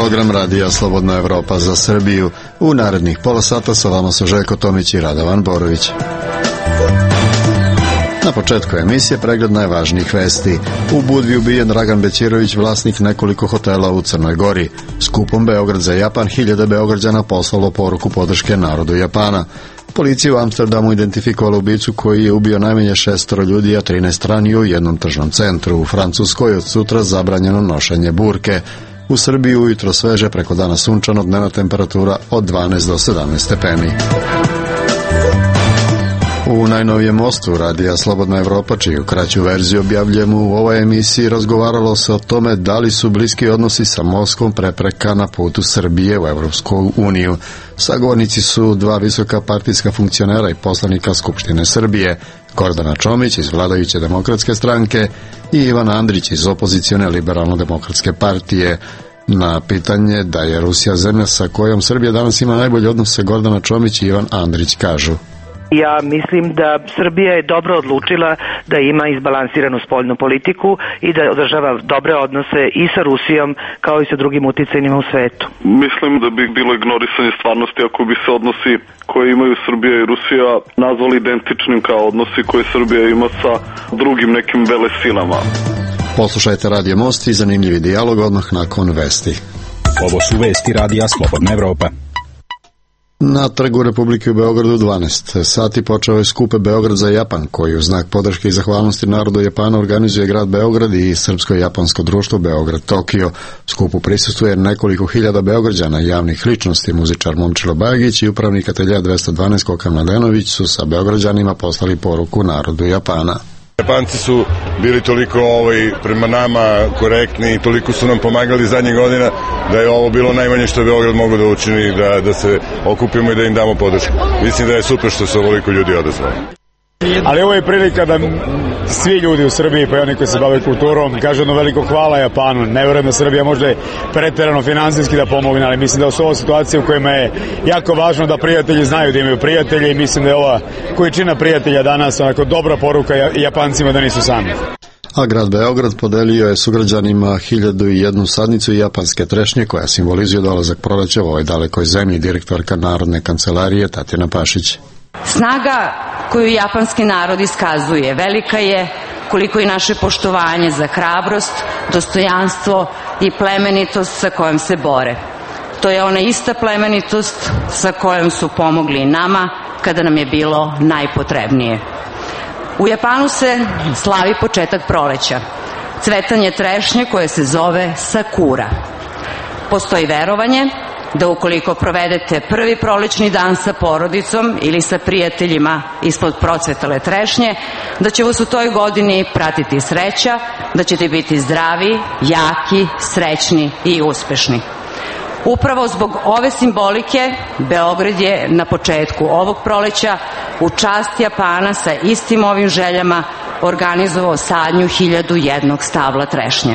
program Radija Slobodna Evropa za Srbiju. U narednih pola sata sa vama su Željko Tomić i Radovan Borović. Na početku emisije pregled najvažnijih vesti. U Budvi ubijen Dragan Bećirović, vlasnik nekoliko hotela u Crnoj Gori. Skupom Beograd za Japan 1000 Beograđana poslalo poruku podrške narodu Japana. Policija u Amsterdamu identifikovala ubicu koji je ubio najmanje 6 ljudi, a 13 ranio u jednom tržnom centru. U Francuskoj od sutra zabranjeno nošenje burke. U Srbiji ujutro sveže, preko dana sunčano, dnevna temperatura od 12 do 17 stepeni. U najnovijem mostu Radija Slobodna Evropa, čiju kraću verziju objavljujemo u ovoj emisiji, razgovaralo se o tome da li su bliski odnosi sa Moskvom prepreka na putu Srbije u Evropsku uniju. Sagovornici su dva visoka partijska funkcionera i poslanika Skupštine Srbije, Gordana Čomić iz vladajuće Demokratske stranke i Ivan Andrić iz opozicione Liberalno-demokratske partije. Na pitanje da je Rusija zemlja sa kojom Srbija danas ima najbolje odnose, Gordana Čomić i Ivan Andrić kažu: Ja mislim da Srbija je dobro odlučila da ima izbalansiranu spoljnu politiku i da održava dobre odnose i sa Rusijom kao i sa drugim uticajima u svetu. Mislim da bi bilo ignorisanje stvarnosti ako bi se odnosi koje imaju Srbija i Rusija nazvali identičnim kao odnosi koje Srbija ima sa drugim nekim velesilama. Poslušajte Radio Most i zanimljivi dijalog odmah nakon vesti. Ovo su vesti Radija Slobodna Evropa. Na trgu Republike u Beogradu 12 sati počeo je skup Beograd za Japan, koji u znak podrške i zahvalnosti narodu Japana organizuje grad Beograd i Srpsko-japansko društvo Beograd-Tokio. Skupu prisustvuje nekoliko hiljada Beograđana i javnih ličnosti. Muzičar Momčilo Bagić i upravnik ateljea 212 Kokan Mladenović su sa Beograđanima poslali poruku narodu Japana. Japanci su bili toliko prema nama korektni i toliko su nam pomagali zadnjih godina da je ovo bilo najmanje što je Beograd mogao da učini, da se okupimo i da im damo podršku. Mislim da je super što se ovoliko ljudi odazvali. Ali ovo je prilika da svi ljudi u Srbiji, pa i oni koji se bave kulturom, kažu jedno veliko hvala Japanu. Ne verujem da Srbija može preterano finansijski da pomogne, ali mislim da su ovo situacije u kojima je jako važno da prijatelji znaju da imaju prijatelje i mislim da je ova količina prijatelja danas onako dobra poruka Japancima da nisu sami. A grad Beograd podelio je sugrađanima 1001 sadnicu japanske trešnje koja simbolizuje dolazak proleća u ovoj dalekoj zemlji, direktorka Narodne kancelarije Tatjana Pašić. Snaga koju japanski narod iskazuje velika je koliko i naše poštovanje za hrabrost, dostojanstvo i plemenitost sa kojom se bore. To je ona ista plemenitost sa kojom su pomogli nama kada nam je bilo najpotrebnije. U Japanu se slavi početak proleća, cvetanje trešnje koje se zove sakura. Postoji verovanje da ukoliko provedete prvi prolećni dan sa porodicom ili sa prijateljima ispod procvetale trešnje, da će vas u toj godini pratiti sreća, da ćete biti zdravi, jaki, srećni i uspešni. Upravo zbog ove simbolike, Beograd je na početku ovog proleća u čast Japana sa istim ovim željama organizovao sadnju 1001 stabla trešnje.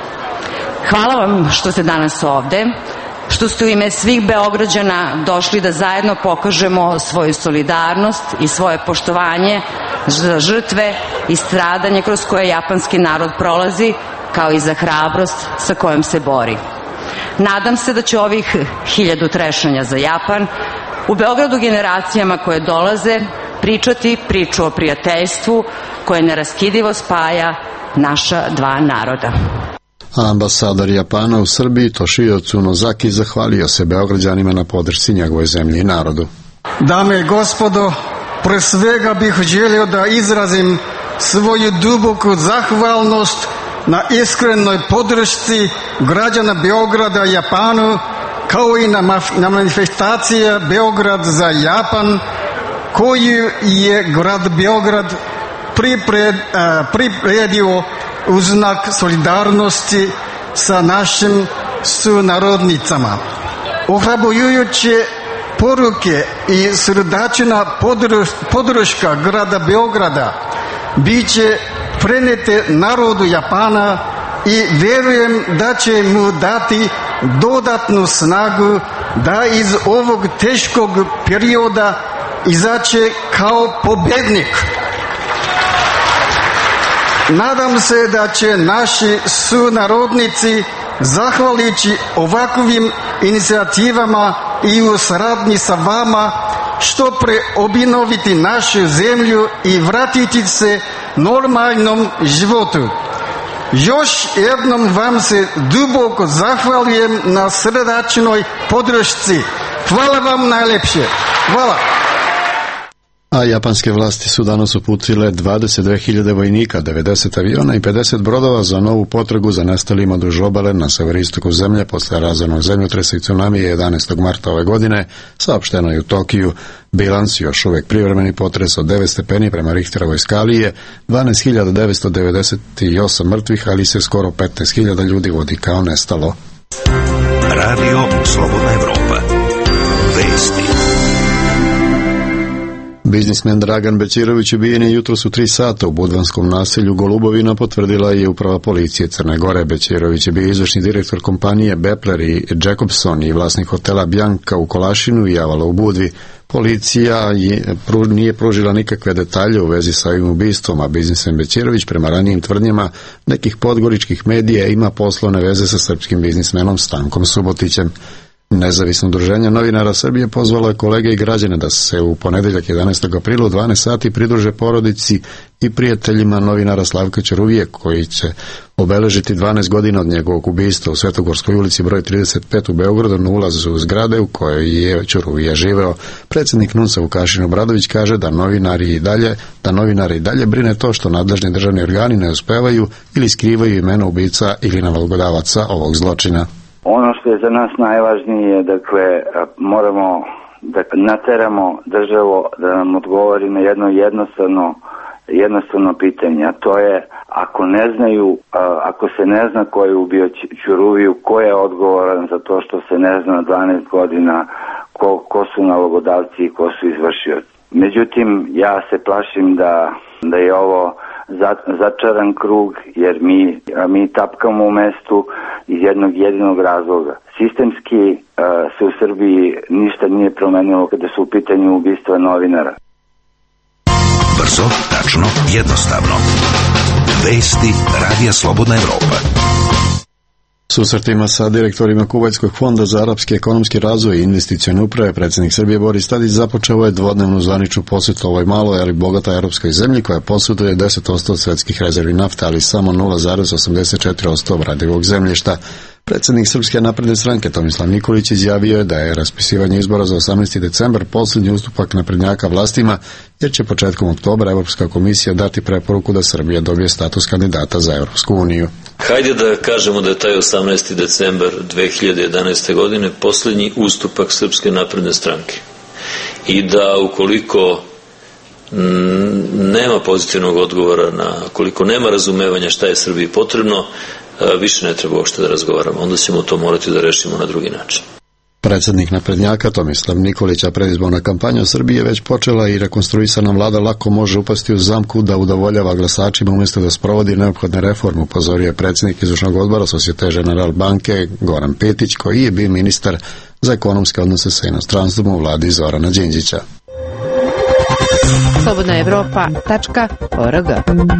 Hvala vam što ste danas ovde, što ste u ime svih Beograđana došli da zajedno pokažemo svoju solidarnost i svoje poštovanje za žrtve i stradanje kroz koje japanski narod prolazi, kao i za hrabrost sa kojom se bori. Nadam se da će ovih 1000 trešanja za Japan u Beogradu generacijama koje dolaze pričati priču o prijateljstvu koje neraskidivo spaja naša dva naroda. Ambasador Japana u Srbiji Toshio Tsunozaki zahvalio se Beograđanima na podršci njegovoj zemlji i narodu. Dame i gospodo, pre svega bih želio da izrazim svoju duboku zahvalnost na iskrenoj podršci građana Beograda Japanu, kao i na manifestacija Beograd za Japan koju je grad Beograd pripredio u znak solidarnosti sa našim sunarodnicama. Ohrabrujuće poruke i srdačna podrška grada Beograda bit će prenete narodu Japana i verujem da će mu dati dodatnu snagu da iz ovog teškog perioda izaće kao pobednik. Nadam se da će naši sunarodnici zahvaljujući ovakvim inicijativama i u saradnji sa vama što pre obnoviti našu zemlju i vratiti se normalnom životu. Još jednom vam se duboko zahvaljujem na srdačnoj podršci. Hvala vam najlepše. Hvala. A japanske vlasti su danas uputile 22.000 vojnika, 90 aviona i 50 brodova za novu potragu za nestalima duž obale na severistoku zemlje posle razornog zemljotresa i tsunamije 11. marta ove godine, saopšteno je u Tokiju. Bilans još uvek privremeni potres od 9 stepeni prema Richterovoj skali je 12.998 mrtvih, ali se skoro 15.000 ljudi vodi kao nestalo. Radio Slobodna Evropa. Vesti. Biznismen Dragan Bećirović ubijen je jutros u 3 sata u budvanskom naselju Golubovina, potvrdila je uprava policije Crne Gore. Bećirović je bio izvršni direktor kompanije Bepler i Jacobson i vlasnik hotela Bjanka u Kolašinu i Avala u Budvi. Policija nije pružila nikakve detalje u vezi sa ovim ubistvom, a biznismen Bećirović prema ranijim tvrdnjama nekih podgoričkih medija ima poslovne veze sa srpskim biznismenom Stankom Subotićem. Nezavisno udruženje novinara Srbije pozvalo je kolege i građane da se u ponedeljak 11. aprila u 12 sati pridruže porodici i prijateljima novinara Slavka Ćuruvije, koji će obeležiti 12 godina od njegovog ubistva u Svetogorskoj ulici broj 35 u Beogradu na ulazu u zgrade u kojoj je Ćuruvija živeo. Predsjednik NUNS-a Vukašin Obradović kaže da novinari i dalje brine to što nadležni državni organi ne uspevaju ili skrivaju imena ubica ili nalogodavaca ovog zločina. Ono što je za nas najvažnije, dakle, moramo da nateramo državu da nam odgovori na jedno jednostavno pitanje, a to je ako se ne zna ko je ubio Ćuruviju, ko je odgovoran za to što se ne zna 12 godina, ko su nalogodavci i ko su izvršioci. Međutim, ja se plašim da je ovo začaran krug, jer mi tapkamo u mestu iz jednog jedinog razloga. Sistemski se u Srbiji ništa nije promenilo kada su u pitanju ubistva novinara. Brzo, tačno, jednostavno. Vesti Radija Slobodna Evropa. Susretima sa direktorima Kuvajtskog fonda za arapski ekonomski razvoj i investicione uprave predsjednik Srbije Boris Tadić započeo je dvodnevnu zvaničnu posjetu ovoj maloj, ali bogatoj europskoj zemlji koja posjeduje 10% od svetskih rezervi nafte, ali samo 0,84% obradivog zemljišta. Predsjednik Srpske napredne stranke Tomislav Nikolić izjavio je da je raspisivanje izbora za 18. decembar posljednji ustupak naprednjaka vlastima, jer će početkom oktobra Evropska komisija dati preporuku da Srbija dobije status kandidata za Evropsku uniju. Hajde da kažemo da je taj 18. decembar 2011. godine posljednji ustupak Srpske napredne stranke i da ukoliko nema pozitivnog odgovora, koliko nema razumevanja šta je Srbiji potrebno, više ne treba uopšte da razgovaramo. Onda ćemo to morati da rešimo na drugi način. Predsjednik naprednjaka Tomislav Nikolića predizborna kampanja u Srbiji je već počela i rekonstruisana vlada lako može upasti u zamku da udovoljava glasačima umjesto da sprovodi neophodne reforme, upozorio je predsjednik izvršnog odbora Societe Generale banke Goran Petić, koji je bio ministar za ekonomske odnose sa inostranstvom u vladi Zorana Đinđića. slobodnaevropa.org.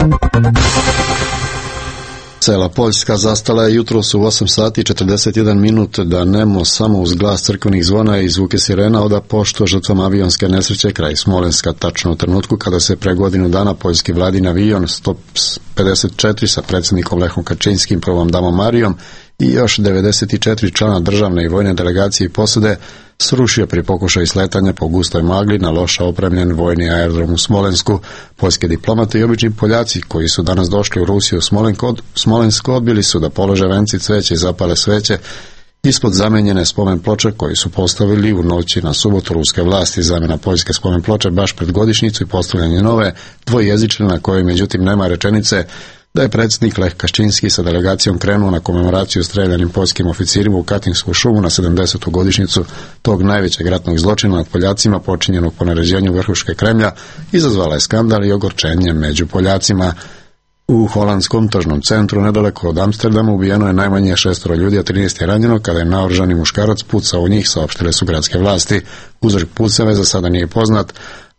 Cela Poljska zastala je jutros u 8 sati 41 minut da nemo samo uz glas crkvenih zvona i zvuke sirena oda poštu žrtvama avionske nesreće kraj Smolenska, tačno u trenutku kada se pre godinu dana poljski vladin avion 154 sa predsjednikom Lechom Kaczyńskim, prvom damom Marijom i još 94 člana državne i vojne delegacije i posade srušio pri pokušaju sletanja po gustoj magli na loše opremljen vojni aerodrom u Smolensku. Poljske diplomate i obični Poljaci koji su danas došli u Rusiju Smolensko odbili su da polože venci cveće i zapale sveće ispod zamenjene spomen ploče koji su postavili u noći na subotu ruske vlasti. Zamjena poljske spomen ploče baš pred godišnjicu i postavljanje nove dvojezične na kojoj međutim nema rečenice da je predsjednik Lech Kaczyński sa delegacijom krenuo na komemoraciju streljanim poljskim oficirima u Katinsku šumu na 70. godišnjicu tog najvećeg ratnog zločina nad Poljacima počinjenog po naređenju vrhuške Kremlja, izazvala je skandal i ogorčenje među Poljacima. U holandskom tržnom centru nedaleko od Amsterdama ubijeno je najmanje 6 ljudi, a 13 je ranjeno kada je naoružani muškarac pucao u njih, saopštile su gradske vlasti. Uzrok pucave za sada nije poznat,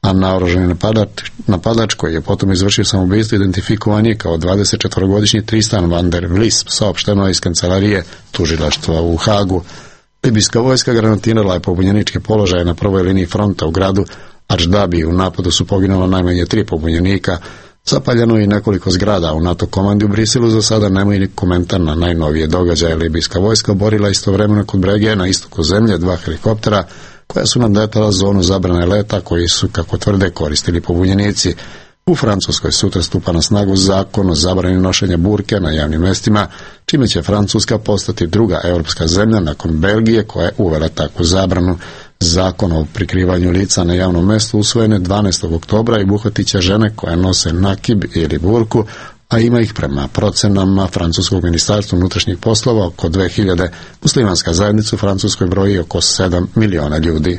a naoružani napadač koji je potom izvršio samoubistvo identifikovan je kao 24-godišnji Tristan van der Vlis, saopšteno iz kancelarije tužilaštva u Hagu. Libijska vojska granatirala je pobunjeničke položaje na prvoj liniji fronta u gradu Adždabi. U napadu su poginula najmanje 3 pobunjenika. Zapaljeno je i nekoliko zgrada. U NATO komandi u Briselu za sada nemaju ni komentar na najnovije događaje. Libijska vojska borila istovremeno kod Brege na istoku zemlje 2 helikoptera koja su nadletala zonu zabrane leta koji su, kako tvrde, koristili pobunjenici. U Francuskoj sutra stupa na snagu zakon o zabrani nošenja burke na javnim mestima, čime će Francuska postati druga europska zemlja nakon Belgije koja je uvela takvu zabranu. Zakon o prikrivanju lica na javnom mestu usvojen je 12. oktobra i obuhvatit će žene koje nose nakib ili burku, a ima ih prema procenama Francuskog ministarstva unutrašnjih poslova oko 2000. Muslimanska zajednica u Francuskoj broji oko 7 miliona ljudi.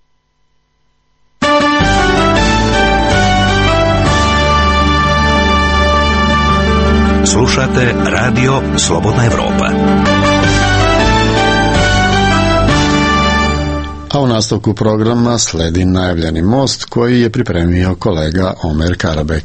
Slušate Radio Slobodna Evropa. A u nastavku programa sledi najavljeni most koji je pripremio kolega Omer Karabek.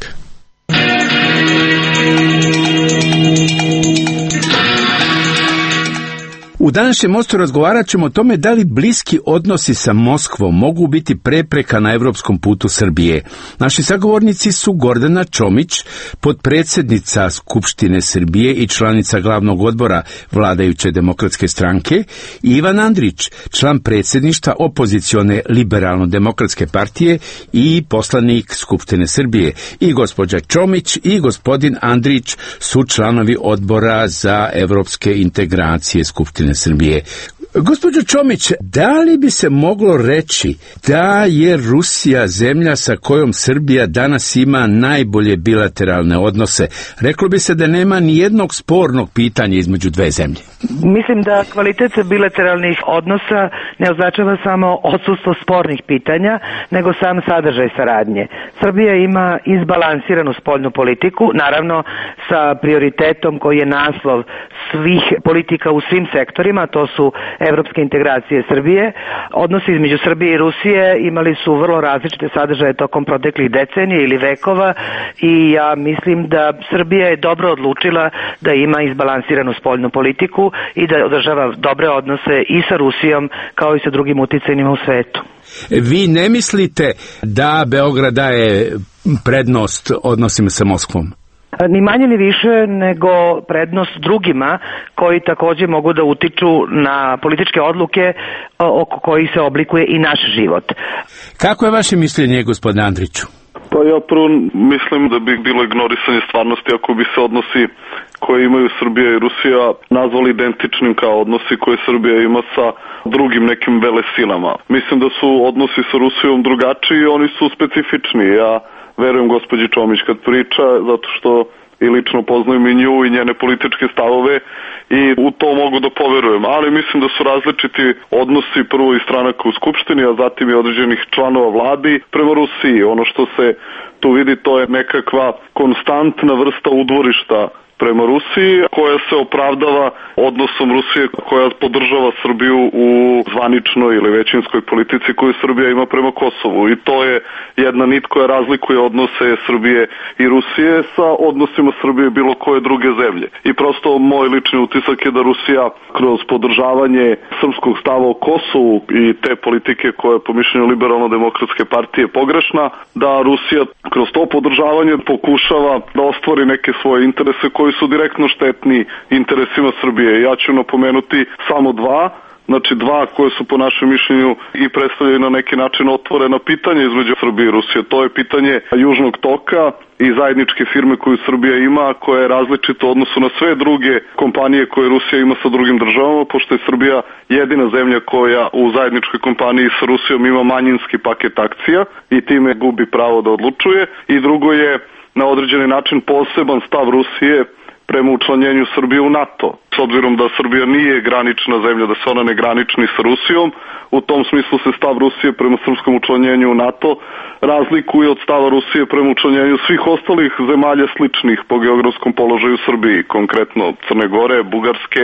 U današnjem mostu razgovarat ćemo o tome da li bliski odnosi sa Moskvom mogu biti prepreka na evropskom putu Srbije. Naši sagovornici su Gordana Čomić, potpredsjednica Skupštine Srbije i članica glavnog odbora vladajuće demokratske stranke, i Ivan Andrić, član predsjedništva opozicione liberalno-demokratske partije i poslanik Skupštine Srbije. I gospođa Čomić i gospodin Andrić su članovi odbora za evropske integracije Skupštine Srbije. Gospođo Čomić, da li bi se moglo reći da je Rusija zemlja sa kojom Srbija danas ima najbolje bilateralne odnose? Reklo bi se da nema ni jednog spornog pitanja između dve zemlje. Mislim da kvalitet bilateralnih odnosa ne označava samo odsustvo spornih pitanja, nego sam sadržaj saradnje. Srbija ima izbalansiranu spoljnu politiku, naravno sa prioritetom koji je naslov svih politika u svim sektorima, to su evropske integracije Srbije. Odnosi između Srbije i Rusije imali su vrlo različite sadržaje tokom proteklih decenija ili vekova i ja mislim da Srbija je dobro odlučila da ima izbalansiranu spoljnu politiku i da održava dobre odnose i sa Rusijom kao i sa drugim uticajnima u svetu. Vi ne mislite da Beograd daje prednost odnosima sa Moskvom? Ni manje ni više nego prednost drugima koji također mogu da utiču na političke odluke oko kojih se oblikuje i naš život. Kako je vaše mišljenje, gospodine Andriću? Pa ja prvo mislim da bi bilo ignorisanje stvarnosti ako bi se odnosi koje imaju Srbija i Rusija nazvali identičnim kao odnosi koje Srbija ima sa drugim nekim velesilama. Mislim da su odnosi sa Rusijom drugačiji i oni su specifični. Ja verujem gospođi Čomić kad priča, zato što i lično poznajem i nju i njene političke stavove i u to mogu da poverujem. Ali mislim da su različiti odnosi prvo i stranaka u Skupštini, a zatim i određenih članova vladi prema Rusiji. Ono što se tu vidi, to je nekakva konstantna vrsta udvorišta prema Rusiji, koja se opravdava odnosom Rusije koja podržava Srbiju u zvaničnoj ili većinskoj politici koju Srbija ima prema Kosovu. I to je jedna nit koja razlikuje odnose Srbije i Rusije sa odnosima Srbije bilo koje druge zemlje. I prosto moj lični utisak je da Rusija kroz podržavanje srpskog stava o Kosovu i te politike koja je po mišljenju liberalno-demokratske partije pogrešna, da Rusija kroz to podržavanje pokušava da ostvari neke svoje interese koji su direktno štetni interesima Srbije. Ja ću napomenuti samo dva koje su po našem mišljenju i predstavljaju na neki način otvorena pitanja između Srbije i Rusije. To je pitanje Južnog toka i zajedničke firme koju Srbija ima, koja je različita u odnosu na sve druge kompanije koje Rusija ima sa drugim državama, pošto je Srbija jedina zemlja koja u zajedničkoj kompaniji sa Rusijom ima manjinski paket akcija i time gubi pravo da odlučuje. I drugo je na određeni način poseban stav Rusije prema učlanjenju Srbije u NATO. S obzirom da Srbija nije granična zemlja, da se ona ne granični sa Rusijom, u tom smislu se stav Rusije prema srpskom učlanjenju u NATO razlikuje od stava Rusije prema učlanjenju svih ostalih zemalja sličnih po geografskom položaju Srbiji, konkretno Crne Gore, Bugarske,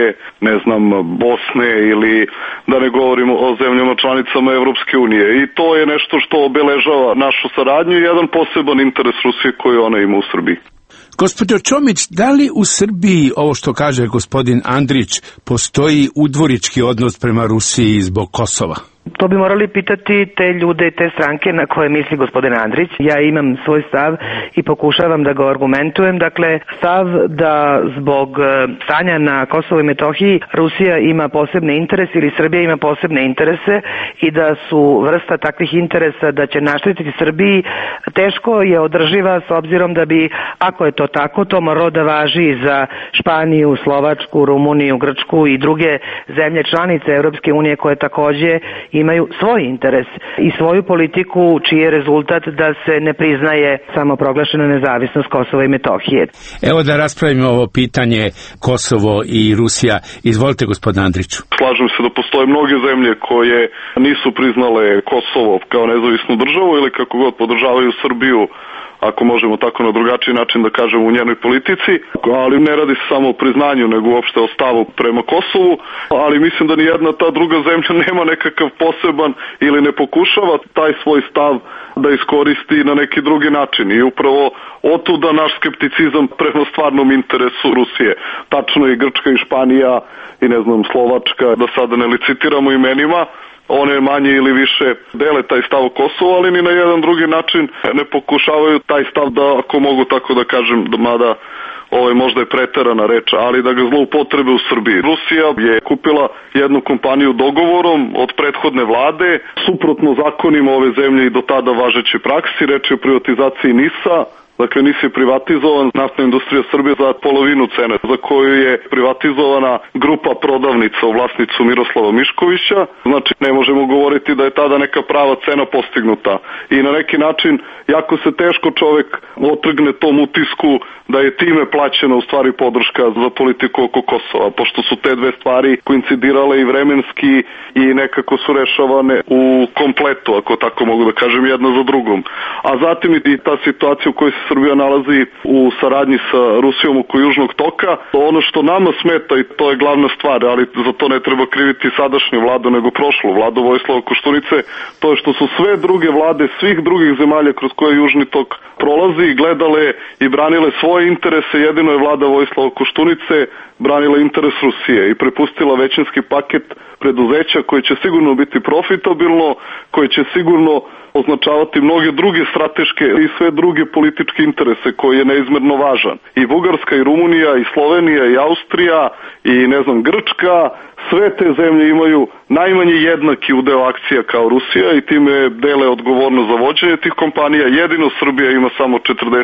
Bosne ili da ne govorimo o zemljama članicama Evropske unije. I to je nešto što obeležava našu saradnju i jedan poseban interes Rusije koji ona ima u Srbiji. Gospođo Čomić, da li u Srbiji, ovo što kaže gospodin Andrić, postoji udvorički odnos prema Rusiji zbog Kosova? To bi morali pitati te ljude i te stranke na koje misli gospodin Andrić. Ja imam svoj stav i pokušavam da ga argumentujem. Dakle, stav da zbog stanja na Kosovu i Metohiji Rusija ima posebne interese ili Srbija ima posebne interese i da su vrsta takvih interesa da će naštetiti Srbiji teško je održiva s obzirom da bi, ako je to tako, to moralo da važi za Španiju, Slovačku, Rumuniju, Grčku i druge zemlje članice Evropske unije koje takođe imaju svoj interes i svoju politiku čiji je rezultat da se ne priznaje samoproglašena nezavisnost Kosova i Metohije. Evo da raspravimo ovo pitanje Kosovo i Rusija. Izvolite, gospodine Andriću. Slažem se da postoje mnoge zemlje koje nisu priznale Kosovo kao nezavisnu državu ili kako god podržavaju Srbiju, ako možemo tako na drugačiji način da kažemo, u njenoj politici, ali ne radi se samo o priznanju, nego uopšte o stavu prema Kosovu, ali mislim da nijedna ta druga zemlja nema nekakav poseban ili ne pokušava taj svoj stav da iskoristi na neki drugi način i upravo otuda naš skepticizam prema stvarnom interesu Rusije. Tačno i Grčka i Španija i Slovačka, da sada ne licitiramo imenima, one manje ili više dele taj stav o Kosovu, ali ni na jedan drugi način ne pokušavaju taj stav da, ako mogu tako da kažem, mada ovo je možda preterana reč, ali da ga zloupotrebe u Srbiji. Rusija je kupila jednu kompaniju dogovorom od prethodne vlade, suprotno zakonima ove zemlje i do tada važećoj praksi, reč je o privatizaciji NIS-a. Dakle, NIS je privatizovan, naftna industrija Srbije za polovinu cene, za koju je privatizovana grupa prodavnica u vlasnicu Miroslava Miškovića. Znači, ne možemo govoriti da je tada neka prava cena postignuta. I na neki način, jako se teško čovek otrgne tom utisku da je time plaćena u stvari podrška za politiku oko Kosova, pošto su te dve stvari koincidirale i vremenski i nekako su rešavane u kompletu, ako tako mogu da kažem, jedna za drugom. A zatim i ta situacija u kojoj se Srbija nalazi u saradnji sa Rusijom oko Južnog toka, ono što nama smeta, i to je glavna stvar, ali za to ne treba kriviti sadašnju vladu, nego prošlu vladu Vojislava Koštunice, to je što su sve druge vlade svih drugih zemalja kroz koje Južni tok prolazi, gledale i branile svoje interese. Jedino je vlada Vojislava Koštunice branila interes Rusije i prepustila većinski paket preduzeća koje će sigurno biti profitabilno, koje će sigurno označavati mnoge druge strateške i sve druge političke interese koji je neizmerno važan. I Bugarska, i Rumunija, i Slovenija, i Austrija, i Grčka, sve te zemlje imaju najmanje jednaki udeo akcija kao Rusija i time dele odgovornost za vođenje tih kompanija. Jedino Srbija ima samo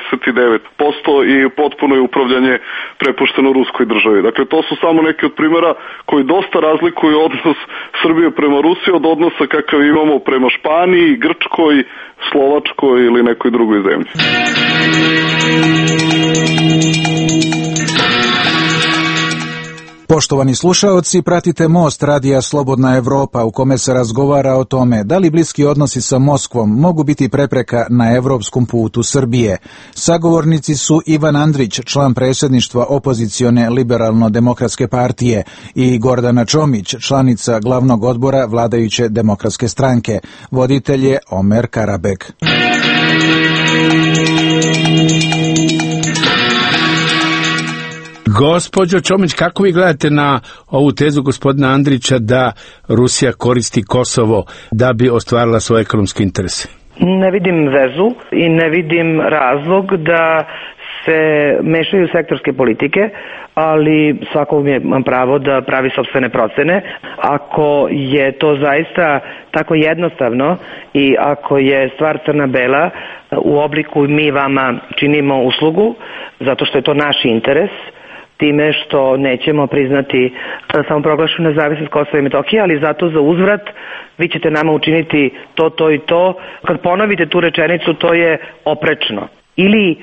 49% i potpuno je upravljanje prepušteno ruskoj državi. Dakle, to su samo neki od primjera koji dosta razlikuju odnos Srbije prema Rusiji od odnosa kakav imamo prema Španiji, Grčkoj, Slovačkoj ili nekoj drugoj zemlji. Poštovani slušaoci, pratite Most radija Slobodna Evropa u kome se razgovara o tome da li bliski odnosi sa Moskvom mogu biti prepreka na evropskom putu Srbije. Sagovornici su Ivan Andrić, član predsjedništva opozicione Liberalno-demokratske partije, i Gordana Čomić, članica glavnog odbora vladajuće demokratske stranke. Voditelj je Omer Karabek. Gospođo Čomić, kako vi gledate na ovu tezu gospodina Andrića da Rusija koristi Kosovo da bi ostvarila svoje ekonomske interese? Ne vidim vezu i ne vidim razlog da se mešaju sektorske politike, ali svako ima pravo da pravi sopstvene procene. Ako je to zaista tako jednostavno i ako je stvar crna-bela u obliku mi vama činimo uslugu, zato što je to naš interes, time što nećemo priznati samoproglašenu nezavisnost Kosova i Metohije, ali zato za uzvrat vi ćete nama učiniti to i to. Kad ponovite tu rečenicu, to je oprečno. Ili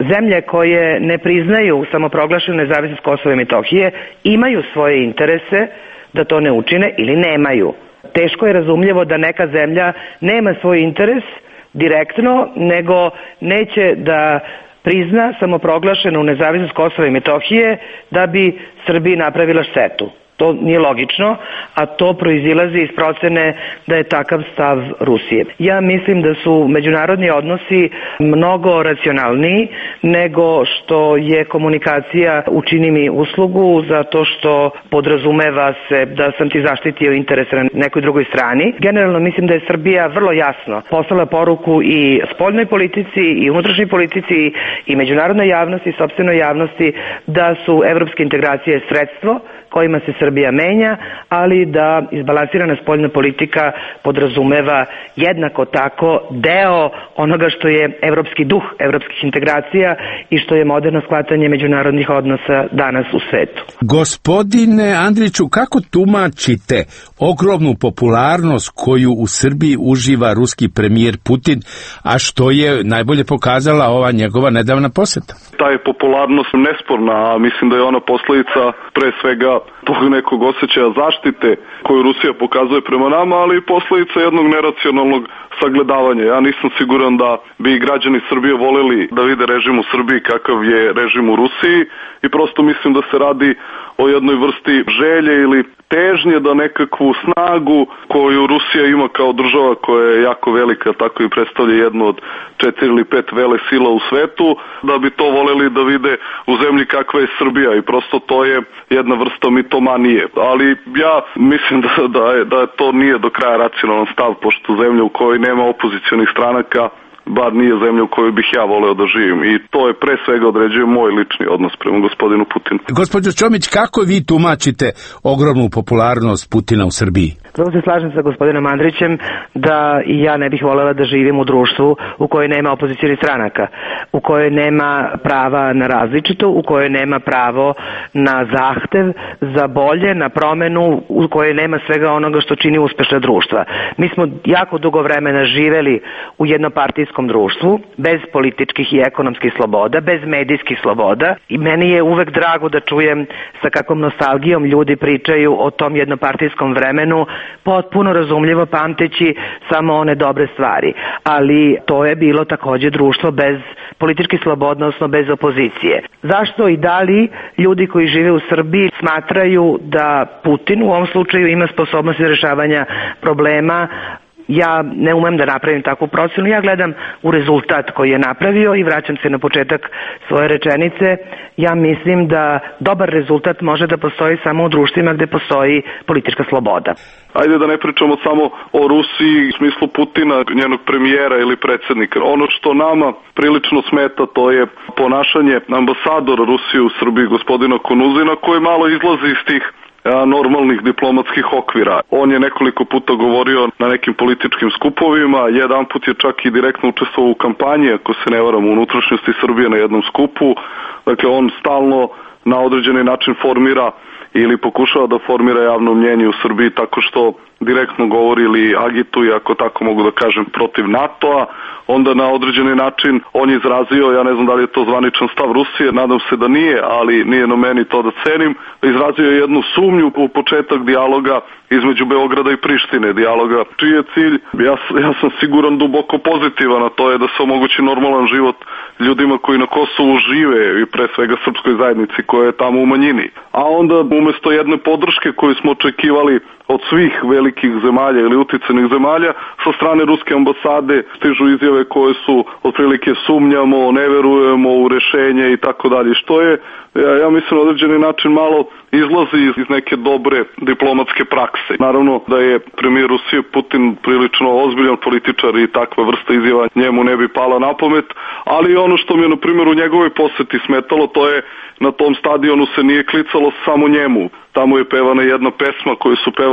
Zemlje koje ne priznaju samoproglašenu nezavisnost Kosova i Metohije imaju svoje interese da to ne učine ili nemaju. Teško je razumljivo da neka zemlja nema svoj interes direktno, nego neće da prizna samoproglašenu nezavisnost Kosova i Metohije da bi Srbiji napravila štetu. To nije logično, a to proizilazi iz procene da je takav stav Rusije. Ja mislim da su međunarodni odnosi mnogo racionalniji nego što je komunikacija učini mi uslugu, zato što podrazumeva se da sam ti zaštitio interese na nekoj drugoj strani. Generalno mislim da je Srbija vrlo jasno poslala poruku i spoljnoj politici i unutrašnjoj politici i međunarodnoj javnosti i sopstvenoj javnosti da su evropske integracije sredstvo kojima se Srbija menja, ali da izbalansirana spoljna politika podrazumeva jednako tako deo onoga što je evropski duh evropskih integracija i što je moderno shvatanje međunarodnih odnosa danas u svetu. Gospodine Andriću, kako tumačite ogromnu popularnost koju u Srbiji uživa ruski premijer Putin, a što je najbolje pokazala ova njegova nedavna poseta? Ta je popularnost nesporna, a mislim da je ona posledica pre svega tog nekog osjećaja zaštite koju Rusija pokazuje prema nama, ali i posledica jednog neracionalnog sagledavanja. Ja nisam siguran da bi građani Srbije voleli da vide režim u Srbiji kakav je režim u Rusiji i prosto mislim da se radi o jednoj vrsti želje ili težnje da nekakvu snagu koju Rusija ima kao država koja je jako velika, tako i predstavlja jednu od 4 ili 5 vele sila u svetu, da bi to voleli da vide u zemlji kakva je Srbija i prosto to je jedna vrsta mitomanije. Ali ja mislim da to nije do kraja racionalan stav, pošto zemlja u kojoj nema opozicionih stranaka bar nije zemlja u kojoj bih ja voleo da živim i to je pre svega određuje moj lični odnos prema gospodinu Putinu. Gospođo Čomić, kako vi tumačite ogromnu popularnost Putina u Srbiji? Prvo se slažem sa gospodinom Andrićem da i ja ne bih volela da živim u društvu u kojoj nema opozicionih stranaka, u kojoj nema prava na različito, u kojoj nema pravo na zahtev za bolje, na promenu, u kojoj nema svega onoga što čini uspešna društva. Mi smo jako dugo vremena živeli u jednopartijskom društvu, bez političkih i ekonomskih sloboda, bez medijskih sloboda i meni je uvek drago da čujem sa kakvom nostalgijom ljudi pričaju o tom jednopartijskom vremenu, potpuno razumljivo pamteći samo one dobre stvari. Ali to je bilo takođe društvo bez političkih sloboda, odnosno bez opozicije. Zašto i da li ljudi koji žive u Srbiji smatraju da Putin u ovom slučaju ima sposobnost rešavanja problema? Ja ne umem da napravim takvu procenu, ja gledam u rezultat koji je napravio i vraćam se na početak svoje rečenice. Ja mislim da dobar rezultat može da postoji samo u društvima gde postoji politička sloboda. Ajde da ne pričamo samo o Rusiji u smislu Putina, njenog premijera ili predsjednika. Ono što nama prilično smeta to je ponašanje ambasadora Rusije u Srbiji, gospodina Konuzina, koji malo izlazi iz tih normalnih diplomatskih okvira. On je nekoliko puta govorio na nekim političkim skupovima, jedan put je čak i direktno učestvovao u kampanji, ako se ne varam, u unutrašnjosti Srbije na jednom skupu. Dakle, on stalno na određeni način formira ili pokušava da formira javno mnjenje u Srbiji tako što direktno govori ili agituje, ako tako mogu da kažem, protiv NATO-a, onda na određeni način on je izrazio, ja ne znam da li je to zvaničan stav Rusije, nadam se da nije, ali nije na meni to da cenim, izrazio je jednu sumnju u početak dijaloga između Beograda i Prištine, dijaloga čiji je cilj, ja sam siguran duboko pozitivan, a to je da se omogući normalan život ljudima koji na Kosovu žive i pre svega srpskoj zajednici koja je tamo u manjini. A onda umesto jedne podrške koju smo očekivali od svih velikih zemalja ili uticajnih zemalja, sa strane ruske ambasade stižu izjave koje su otprilike sumnjamo, ne verujemo u rešenje i tako dalje, što je, ja mislim, na određeni način malo izlazi iz neke dobre diplomatske prakse. Naravno da je premijer Rusije Putin prilično ozbiljan političar i takva vrsta izjava njemu ne bi pala na pamet, ali ono što mi je na primjer u njegovoj poseti smetalo, to je na tom stadionu se nije klicalo samo njemu. Tamo je pevana jedna pesma koju su pevali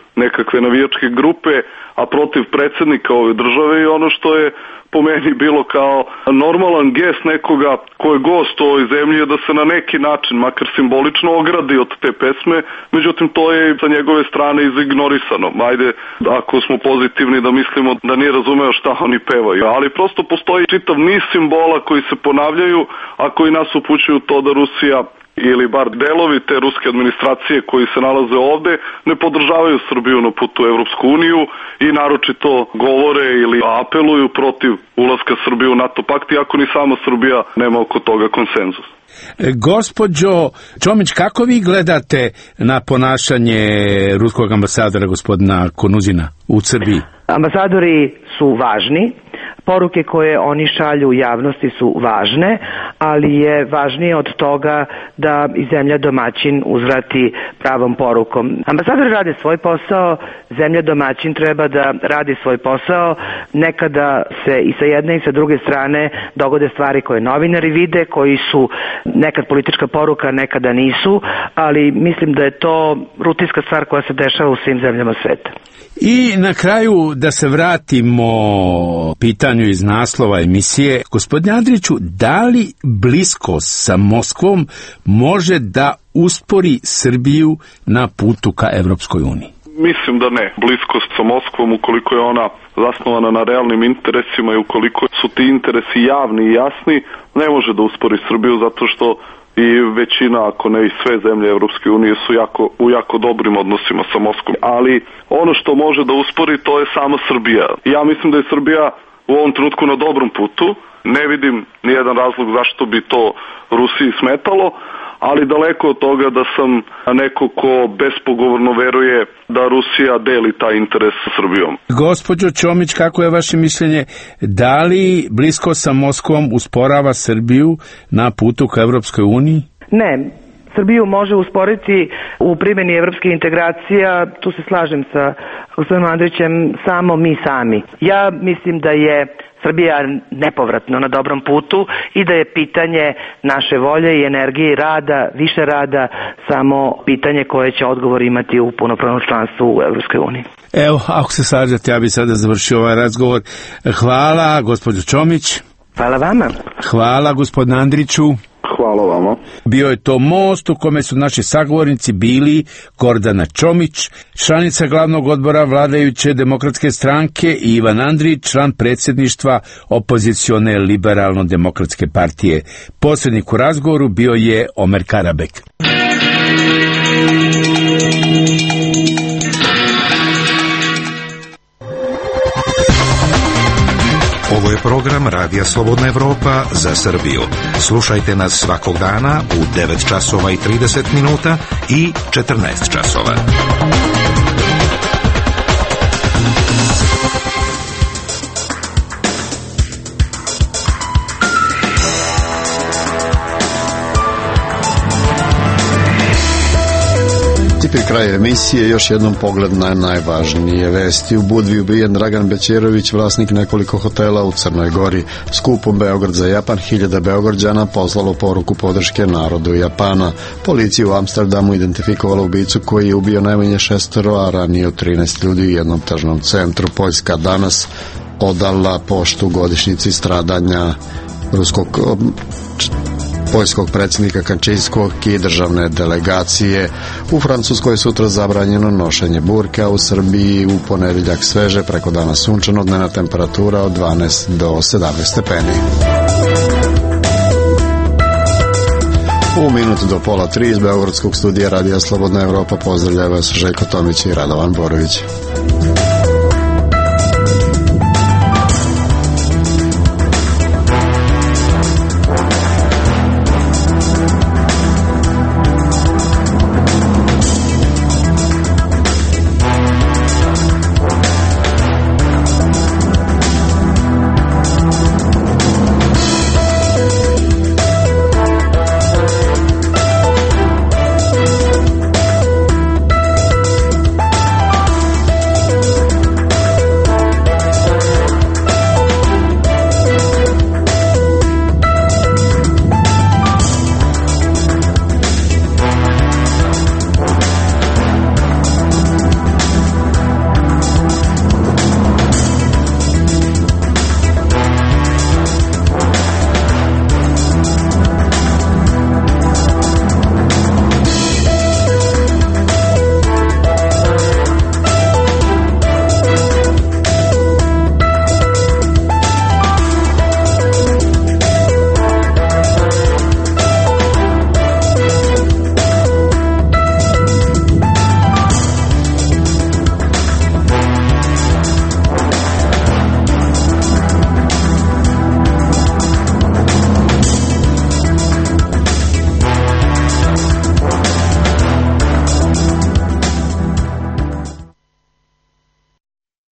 nekakve navijačke grupe, a protiv predsjednika ove države, i ono što je po meni bilo kao normalan gest nekoga ko je gost u ovoj zemlji je da se na neki način, makar simbolično, ogradi od te pesme, međutim to je sa njegove strane izignorisano. Ajde, ako smo pozitivni da mislimo da nije razumeo šta oni pevaju, ali prosto postoji čitav niz simbola koji se ponavljaju, a koji nas upućuju to da Rusija ili bar delovi te ruske administracije koji se nalaze ovde ne podržavaju Srbiju na putu u Evropsku uniju i naročito govore ili apeluju protiv ulaska Srbije u NATO pakt, iako ni sama Srbija nema oko toga konsenzus. Gospođo Čomić, kako vi gledate na ponašanje ruskog ambasadora gospodina Konuzina u Srbiji? Ambasadori su važni, poruke koje oni šalju u javnosti su važne, ali je važnije od toga da i zemlja domaćin uzvrati pravom porukom. Ambasadori rade svoj posao, zemlja domaćin treba da radi svoj posao, nekada se i sa jedne i sa druge strane dogode stvari koje novinari vide, koji su nekad politička poruka, nekada nisu, ali mislim da je to rutinska stvar koja se dešava u svim zemljama sveta. I na kraju da se vratimo pitanju iz naslova emisije. Gospodine Andriću, da li bliskost sa Moskvom može da uspori Srbiju na putu ka Evropskoj uniji? Mislim da ne. Bliskost sa Moskvom, ukoliko je ona zasnovana na realnim interesima i ukoliko su ti interesi javni i jasni, ne može da uspori Srbiju, zato što i većina, ako ne i sve zemlje Evropske unije su u jako dobrim odnosima sa Moskvom. Ali ono što može da uspori, to je sama Srbija. Ja mislim da je Srbija u ovom trenutku na dobrom putu. Ne vidim nijedan razlog zašto bi to Rusiji smetalo, ali daleko od toga da sam neko ko bespogovorno veruje da Rusija deli taj interes sa Srbijom. Gospođo Čomić, kako je vaše mišljenje? Da li blisko sa Moskvom usporava Srbiju na putu ka Evropskoj uniji? Ne. Srbiju može usporiti u primjeni evropskih integracija, tu se slažem sa gospodinom Andrićem, samo mi sami. Ja mislim da je Srbija nepovratno na dobrom putu i da je pitanje naše volje i energije i rada, više rada, samo pitanje koje će odgovor imati u punopravnom članstvu u Evropskoj uniji. Evo, ako se slažete, ja bih sada završio ovaj razgovor. Hvala, gospođo Čomić. Hvala vama. Hvala, gospodine Andriću. Hvala vama. Bio je to most u kome su naši sagovornici bili Gordana Čomić, članica glavnog odbora vladajuće demokratske stranke, i Ivan Andrić, član predsjedništva opozicione liberalno-demokratske partije. Posrednik u razgovoru bio je Omer Karabek. Ovo je program Radija Slobodna Evropa za Srbiju. Slušajte nas svakog dana u 9 časova i 30 minuta i 14 časova. Pri kraju emisije još jednom pogled na najvažnije vesti. U Budvi ubijen Dragan Bećerović, vlasnik nekoliko hotela u Crnoj Gori. Skupom Beograd za Japan 1000 Beograđana poslalo poruku podrške narodu Japana. Policija u Amsterdamu identifikovala ubicu koji je ubio najmanje 6, a ranio 13 ljudi u jednom tržnom centru. Poljska danas odala poštu godišnjici stradanja poljskog predsjednika Kačinskog i državne delegacije. U Francuskoj je sutra zabranjeno nošenje burka, u Srbiji u ponedeljak sveže, preko dana sunčano, dnevna temperatura od 12 do 17 stepeni. U minutu do 2:30 iz Beogradskog studija Radija Slobodna Evropa pozdravljaju vas Željko Tomić i Radovan Borović.